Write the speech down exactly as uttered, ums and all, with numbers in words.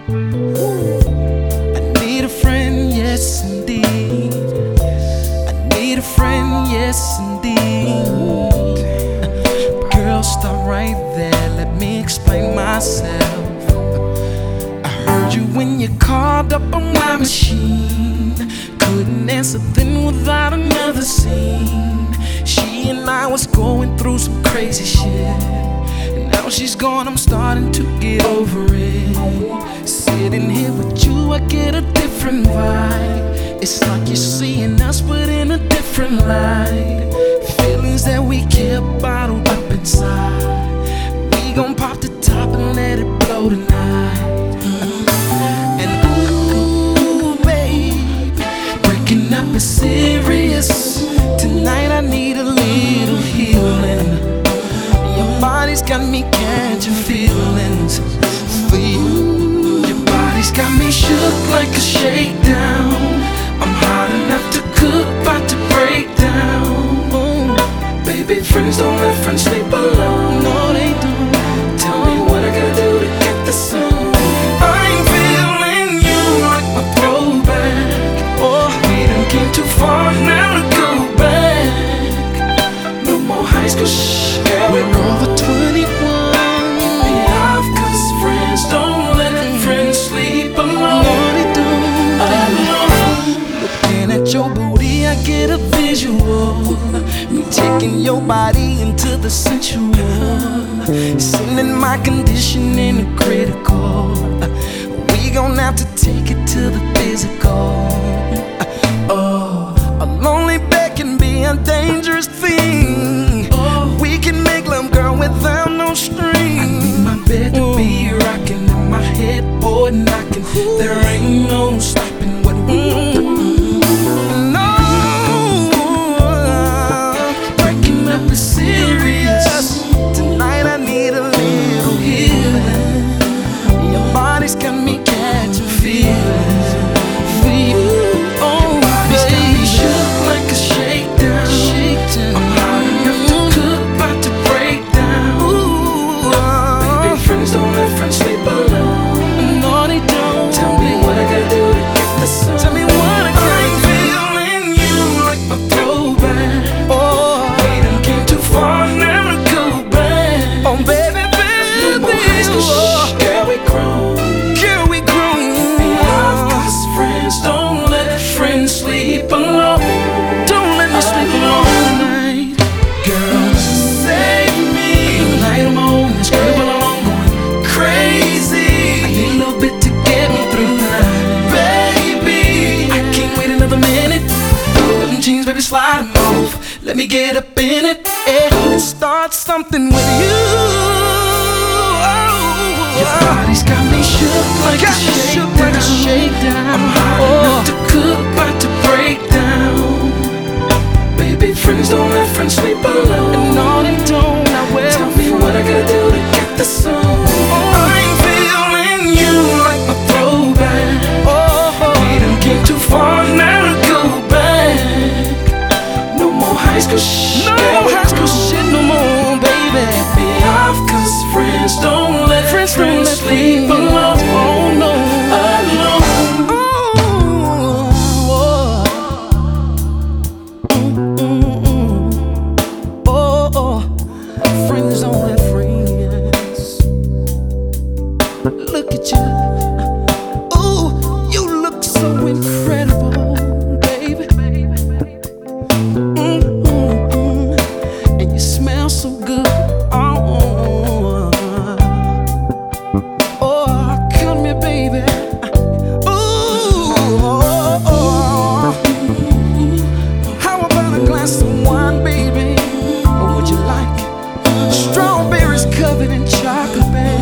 I need a friend, yes indeed. I need a friend, yes indeed. Girl, stop right there, let me explain myself. I heard you when you called up on my machine. Couldn't answer then without another scene. She and I was going through some crazy shit. Now she's gone, I'm starting to get over it. Sitting here with you, I get a different vibe. It's like you're seeing us, but in a different light. Feelings that we kept bottled up inside. We gon' pop the top and let it blow tonight. And ooh, babe, breaking up is serious. Tonight I need a little healing. Your body's got me catching feelings for you. Your body's got me shook like a shakedown. I'm hot enough to cook, about to break down. Ooh. Baby, friends don't let friends sleep alone. No, they don't. Tell me what I gotta do to get the sun. I'm feeling you like my throwback. Oh, we done came too far now to go back. No more high school shh. Yeah, we're over twenty-one. Be off, cause friends don't let friends sleep alone. No, they don't. Alone. Looking at your booty, I get a visual. Me taking your body into the sensual. Sending my condition in a critical. We gon' have to take it to the physical. Oh, a lonely bed can be a dangerous thing. We can make love, girl, without no strings. I need my bed to be rocking and my headboard knocking. There ain't no stopping what we do. No, breaking up is serious. Tonight I need a little healing. Your body's got me catching feelings for you. Oh, body's got me shook like a shakedown. Shakedown. I'm hot enough to cook, about to break down. Ooh, baby, friends don't let friends sleep alone. No, they don't. Tell me what I gotta do to get the sun. Tell me what I gotta do. I'm feeling you like my throwback. Oh, we done came too far now to go back. Oh, baby, baby, no more high school shh. Girl, we grown. Girl, we grown. Be off, cause friends don't let friends sleep alone. Don't let me sleep alone tonight. Girl, save me. Tonight I'm on this crib alone, going crazy. I need a little bit to get me through the night. Baby, I can't wait another minute. Pull them jeans, baby, slide them off. Let me get up in it, yeah. And start something with you. Oh, your body's got me shook like got a shakedown. Like a shakedown. I'm hot oh. enough to cook, about to break down. Baby, friends don't let friends sleep alone. And no, they don't. Now where tell me what I gotta do to get the sun. Oh, I'm feeling you like my throwback. Oh, we done came too far now to go back. No more high school shit. No more high school shit no more, baby. Be off, cause friends don't let friends, friends don't sleep alone. Oh no, alone. Friends don't let friends. Look at you. Ooh, you look so incredible, baby. Mm-hmm. And you smell so good. Oh, oh, come here, baby. Ooh, oh, oh. How about a glass of wine, baby? Or would you like strawberries covered in chocolate, baby?